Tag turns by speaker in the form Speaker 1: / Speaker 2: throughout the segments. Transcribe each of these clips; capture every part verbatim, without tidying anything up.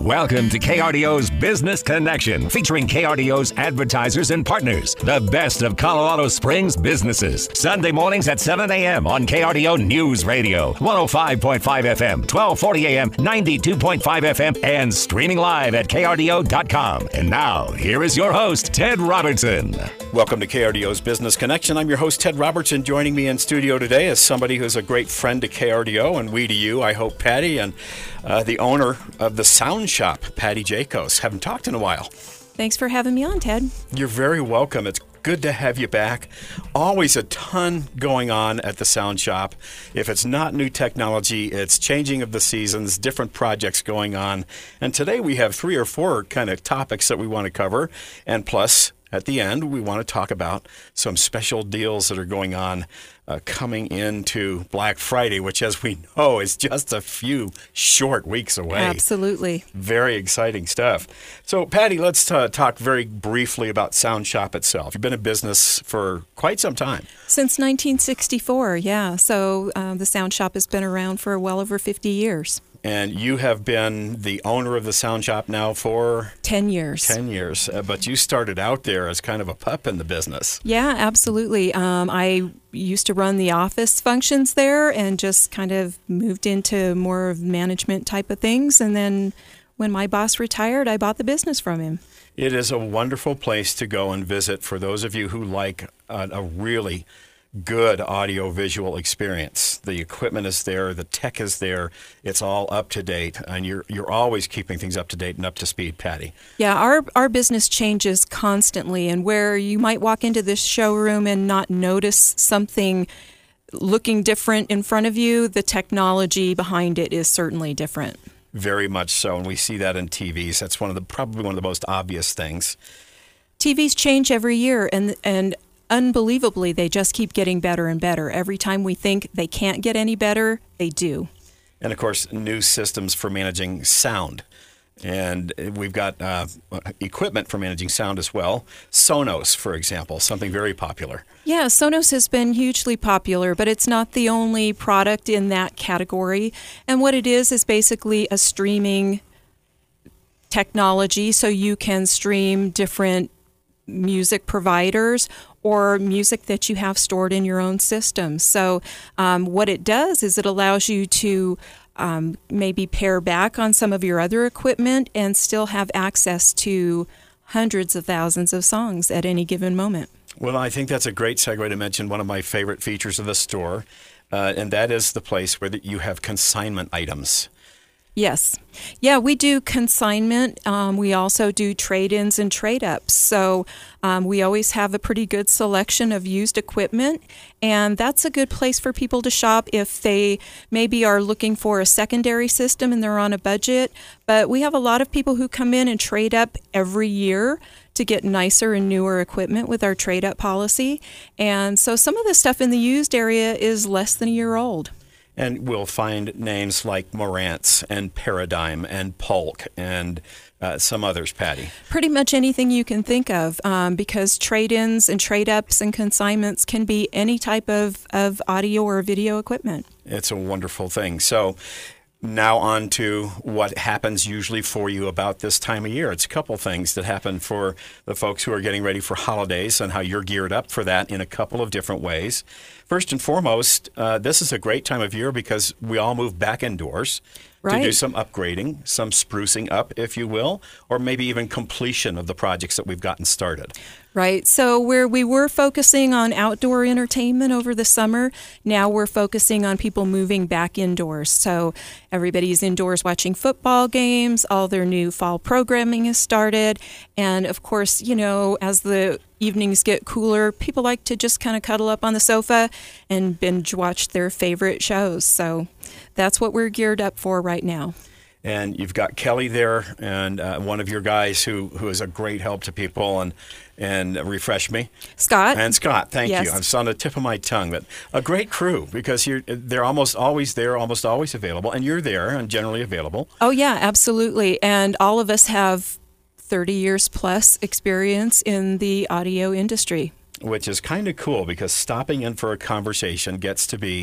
Speaker 1: Welcome to K R D O's Business Connection, featuring K R D O's advertisers and partners, the best of Colorado Springs businesses. Sunday mornings at seven a.m. on K R D O News Radio, one oh five point five F M, twelve forty A M, ninety-two point five F M, and streaming live at K R D O dot com. And now, here is your host, Ted Robertson.
Speaker 2: Welcome to K R D O's Business Connection. I'm your host, Ted Robertson. Joining me in studio today is somebody who's a great friend to K R D O, and we to you, I hope, Patty, and uh, the owner of the Sound Shop, Patty Jacos. Haven't talked in a while.
Speaker 3: Thanks for having me on, Ted.
Speaker 2: You're very welcome. It's good to have you back. Always a ton going on at the Sound Shop. If it's not new technology, it's changing of the seasons, different projects going on. And today we have three or four kind of topics that we want to cover. And plus, at the end, we want to talk about some special deals that are going on uh, coming into Black Friday, which, as we know, is just a few short weeks away.
Speaker 3: Absolutely.
Speaker 2: Very exciting stuff. So, Patty, let's uh, talk very briefly about Sound Shop itself. You've been in business for quite some time.
Speaker 3: Since nineteen sixty-four, yeah. So uh, the Sound Shop has been around for well over fifty years.
Speaker 2: And you have been the owner of the Sound Shop now for?
Speaker 3: Ten years.
Speaker 2: Ten years. Uh, but you started out there as kind of a pup in the business.
Speaker 3: Yeah, absolutely. Um, I used to run the office functions there and just kind of moved into more of management type of things. And then when my boss retired, I bought the business from him.
Speaker 2: It is a wonderful place to go and visit for those of you who like a, a really good audio-visual experience. The equipment is there, the tech is there, it's all up to date, and you're you're always keeping things up to date and up to speed, Patty.
Speaker 3: Yeah, our our business changes constantly, and where you might walk into this showroom and not notice something looking different in front of you, the technology behind it is certainly different.
Speaker 2: Very much so, and we see that in T Vs. That's one of the probably one of the most obvious things.
Speaker 3: T Vs change every year, and and unbelievably, they just keep getting better and better. Every time we think they can't get any better, they do.
Speaker 2: And, of course, new systems for managing sound. And we've got uh, equipment for managing sound as well. Sonos, for example, something very popular.
Speaker 3: Yeah, Sonos has been hugely popular, but it's not the only product in that category. And what it is is basically a streaming technology, so you can stream different music providers or music that you have stored in your own system. So um, what it does is it allows you to um, maybe pare back on some of your other equipment and still have access to hundreds of thousands of songs at any given moment.
Speaker 2: Well, I think that's a great segue to mention one of my favorite features of the store, uh, and that is the place where you have consignment items.
Speaker 3: Yes. Yeah, we do consignment. Um, we also do trade-ins and trade-ups. So um, we always have a pretty good selection of used equipment, and that's a good place for people to shop if they maybe are looking for a secondary system and they're on a budget. But we have a lot of people who come in and trade up every year to get nicer and newer equipment with our trade-up policy. And so some of the stuff in the used area is less than a year old.
Speaker 2: And we'll find names like Marantz and Paradigm and Polk and uh, some others, Patty.
Speaker 3: Pretty much anything you can think of, um, because trade-ins and trade-ups and consignments can be any type of, of audio or video equipment.
Speaker 2: It's a wonderful thing. So now on to what happens usually for you about this time of year. It's a couple things that happen for the folks who are getting ready for holidays and how you're geared up for that in a couple of different ways. First and foremost, uh, this is a great time of year because we all move back indoors
Speaker 3: right.
Speaker 2: to do some upgrading, some sprucing up, if you will, or maybe even completion of the projects that we've gotten started.
Speaker 3: Right. So where we were focusing on outdoor entertainment over the summer, now we're focusing on people moving back indoors. So everybody's indoors watching football games, all their new fall programming has started. And of course, you know, as the evenings get cooler, people like to just kind of cuddle up on the sofa and binge watch their favorite shows. So that's what we're geared up for right now.
Speaker 2: And you've got Kelly there, and uh, one of your guys who, who is a great help to people, and and refresh me.
Speaker 3: Scott.
Speaker 2: And Scott, thank
Speaker 3: yes.
Speaker 2: you. It's on the tip of my tongue. But a great crew, because you're they're almost always there, almost always available, and you're there and generally available.
Speaker 3: Oh, yeah, absolutely. And all of us have thirty years plus experience in the audio industry.
Speaker 2: Which is kind of cool, because stopping in for a conversation gets to be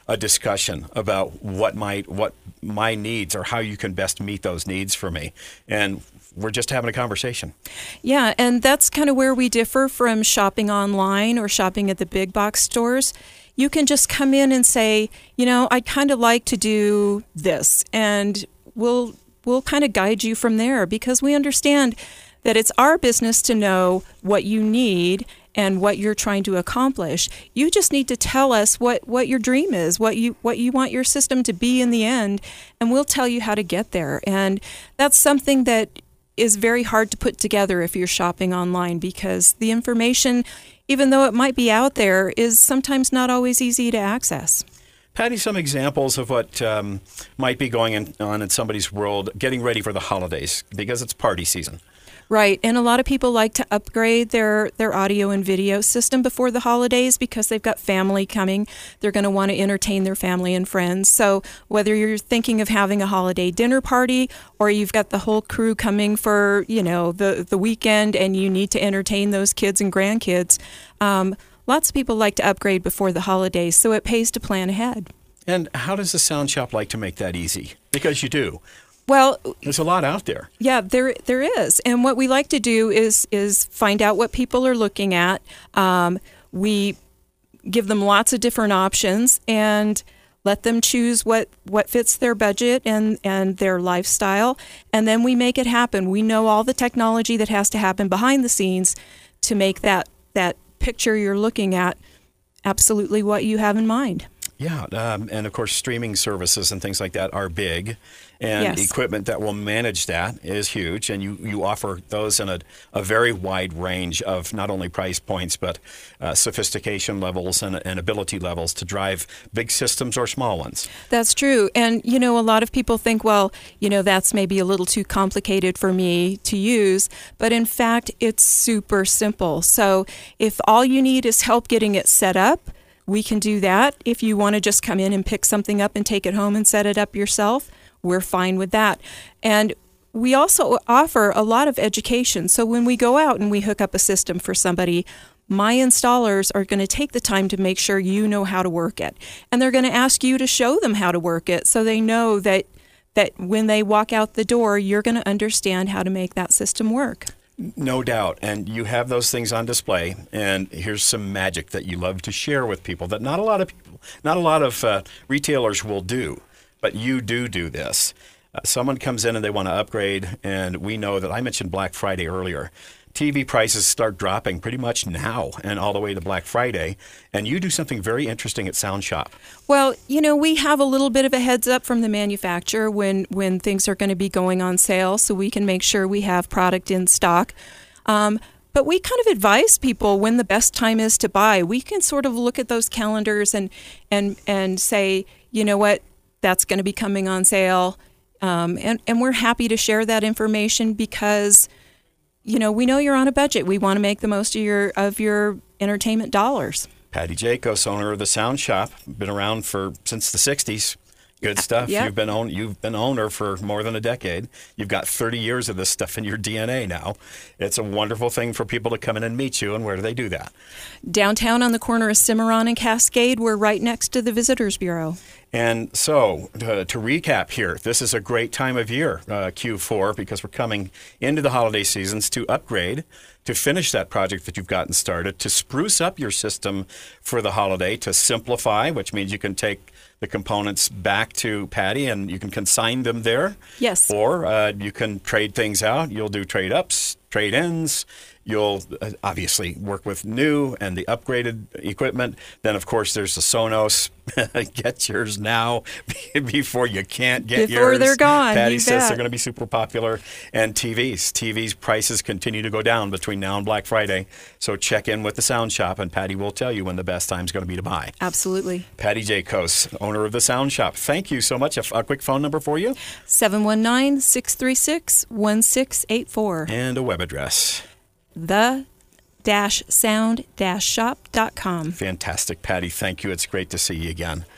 Speaker 2: a discussion about what my what my needs or how you can best meet those needs for me. And we're just having a conversation.
Speaker 3: Yeah, and that's kind of where we differ from shopping online or shopping at the big box stores. You can just come in and say, you know, I'd kind of like to do this, and we'll we'll kind of guide you from there, because we understand that it's our business to know what you need and what you're trying to accomplish. You just need to tell us what, what your dream is, what you what you want your system to be in the end, and we'll tell you how to get there. And that's something that is very hard to put together if you're shopping online, because the information, even though it might be out there, is sometimes not always easy to access.
Speaker 2: Patty, some examples of what um, might be going in, on in somebody's world getting ready for the holidays, because it's party season.
Speaker 3: Right, and a lot of people like to upgrade their, their audio and video system before the holidays because they've got family coming. They're going to want to entertain their family and friends. So whether you're thinking of having a holiday dinner party or you've got the whole crew coming for, you know, the, the weekend and you need to entertain those kids and grandkids, um, lots of people like to upgrade before the holidays, so it pays to plan ahead.
Speaker 2: And how does the Sound Shop like to make that easy? Because you do.
Speaker 3: Well,
Speaker 2: there's a lot out there.
Speaker 3: Yeah, there there is. And what we like to do is is find out what people are looking at. Um, we give them lots of different options and let them choose what, what fits their budget and, and their lifestyle. And then we make it happen. We know all the technology that has to happen behind the scenes to make that, that picture you're looking at absolutely what you have in mind.
Speaker 2: Yeah, um, and of course, streaming services and things like that are big, and
Speaker 3: yes.
Speaker 2: equipment that will manage that is huge, and you, you offer those in a, a very wide range of not only price points, but uh, sophistication levels and, and ability levels to drive big systems or small ones.
Speaker 3: That's true. And, you know, a lot of people think, well, you know, that's maybe a little too complicated for me to use, but in fact, it's super simple. So if all you need is help getting it set up, we can do that. If you want to just come in and pick something up and take it home and set it up yourself, we're fine with that. And we also offer a lot of education. So when we go out and we hook up a system for somebody, my installers are going to take the time to make sure you know how to work it. And they're going to ask you to show them how to work it so they know that, that when they walk out the door, you're going to understand how to make that system work.
Speaker 2: No doubt. And you have those things on display. And here's some magic that you love to share with people that not a lot of people, not a lot of uh, retailers will do. But you do do this. Uh, someone comes in and they want to upgrade. And we know that I mentioned Black Friday earlier. T V prices start dropping pretty much now and all the way to Black Friday. And you do something very interesting at Sound Shop.
Speaker 3: Well, you know, we have a little bit of a heads up from the manufacturer when, when things are going to be going on sale, so we can make sure we have product in stock. Um, but we kind of advise people when the best time is to buy. We can sort of look at those calendars and and and say, you know what, that's going to be coming on sale. Um, and, and we're happy to share that information because, you know, we know you're on a budget. We want to make the most of your of your entertainment dollars.
Speaker 2: Patty Jacos, owner of the Sound Shop, been around for since the sixties. Good stuff.
Speaker 3: Yep.
Speaker 2: You've been own, you've been owner for more than a decade. You've got thirty years of this stuff in your D N A now. It's a wonderful thing for people to come in and meet you. And where do they do that? Downtown
Speaker 3: on the corner of Cimarron and Cascade. We're right next to the Visitors Bureau.
Speaker 2: And so, to, to recap here, this is a great time of year, uh, Q four, because we're coming into the holiday seasons to upgrade, to finish that project that you've gotten started, to spruce up your system for the holiday, to simplify, which means you can take the components back to Patty and you can consign them there.
Speaker 3: Yes.
Speaker 2: Or uh, you can trade things out. You'll do trade-ups, trade-ins. You'll uh, obviously work with new and the upgraded equipment. Then, of course, there's the Sonos. Get yours now before you can't get
Speaker 3: before
Speaker 2: yours.
Speaker 3: Before they're gone.
Speaker 2: Patty
Speaker 3: you
Speaker 2: says
Speaker 3: bet.
Speaker 2: They're going to be super popular. And T Vs. T Vs prices continue to go down between now and Black Friday. So check in with the Sound Shop, and Patty will tell you when the best time is going to be to buy.
Speaker 3: Absolutely.
Speaker 2: Patty Jacos, owner of the Sound Shop. Thank you so much. A, a quick phone number for you?
Speaker 3: seven one nine, six three six, one six eight four.
Speaker 2: And a web address.
Speaker 3: the sound shop dot com.
Speaker 2: Fantastic, Patty. Thank you. It's great to see you again.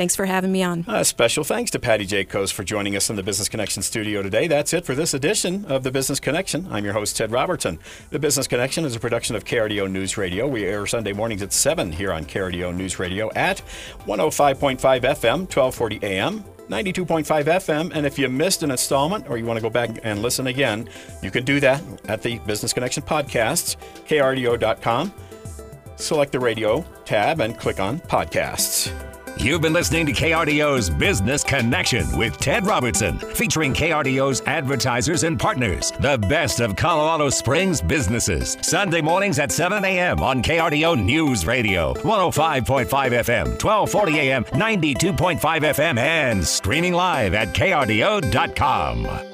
Speaker 3: Thanks for having me on.
Speaker 2: A special thanks to Patty Jacos for joining us in the Business Connection studio today. That's it for this edition of the Business Connection. I'm your host, Ted Robertson. The Business Connection is a production of K R D O News Radio. We air Sunday mornings at seven here on K R D O News Radio at one oh five point five F M, twelve forty A M, ninety-two point five F M, and if you missed an installment or you want to go back and listen again, you can do that at the Business Connection podcasts, K R D O dot com. Select the radio tab and click on podcasts.
Speaker 1: You've been listening to K R D O's Business Connection with Ted Robertson, featuring K R D O's advertisers and partners, the best of Colorado Springs businesses. Sunday mornings at seven A M on K R D O News Radio, one oh five point five F M, twelve forty A M, ninety-two point five F M, and streaming live at K R D O dot com.